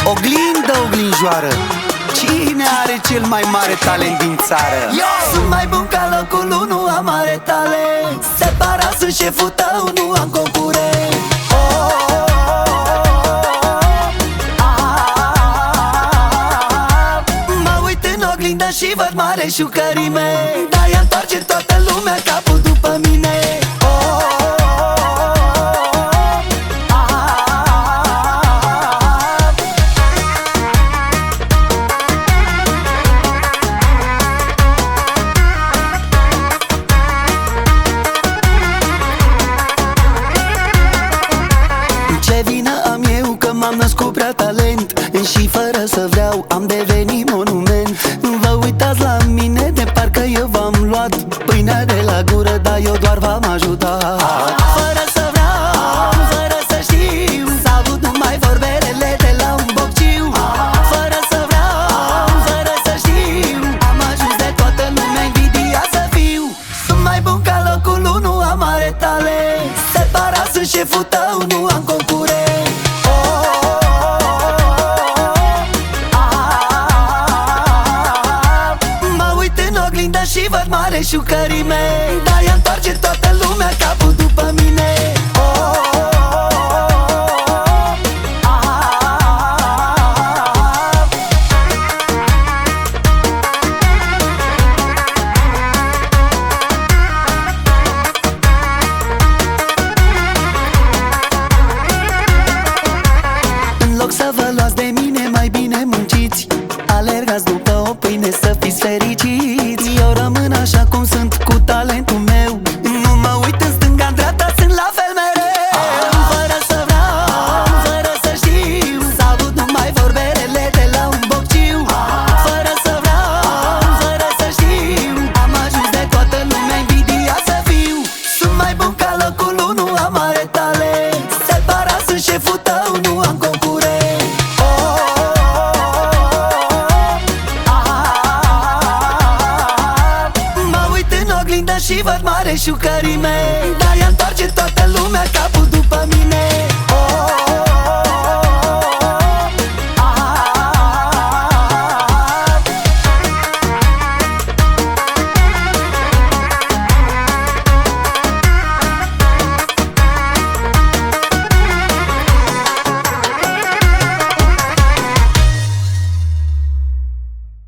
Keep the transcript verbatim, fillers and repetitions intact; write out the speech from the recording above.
Oglindă, oglinjoară, cine are cel mai mare talent din țară? Eu sunt mai bun ca locul unu, am mare talent. Separat sunt șeful tău, nu am concurent. Oh, oh, oh, ah, mă uit în oglindă și văd mare șucării mei. De-aia întoarce toată lumea capul după mine. Ce vină am eu că m-am născut prea talent și fără să vreau am devenit monument. Vă uitați la mine de parcă eu v-am luat pâinea de la gură, dar eu doar v-am ajutat. Fără să vreau, fără să știu, s-a avut numai vorbelele de la un bocciu. Fără să vreau, fără să știu, am ajuns de toată lumea invidia să fiu. Sunt mai bun ca locul unu, am mare talent. Separat sunt șeful tău, nu am concurent. Și văd mare șucării mei. De-aia întoarce toată lumea capul după mine. Oh, ah, în loc să vă luați de mine, mai bine munciți. Alergați după o pâine să fiți fericiți. Eu rămân așa cum sunt cu talentul meu. Nu mă uit în stânga-n-dreapta, sunt la fel mereu. Fără să vreau, fără să știu, s-a avut numai vorbelele de la un bocciu. Fără să vreau, fără să știu, am ajuns de toată lumea invidia să fiu. Sunt mai bun ca locul unu, am mare talent. Separat sunt șeful tău, nu am concurent. Și văd mare șucării mei. De-aia întoarce toată lumea capul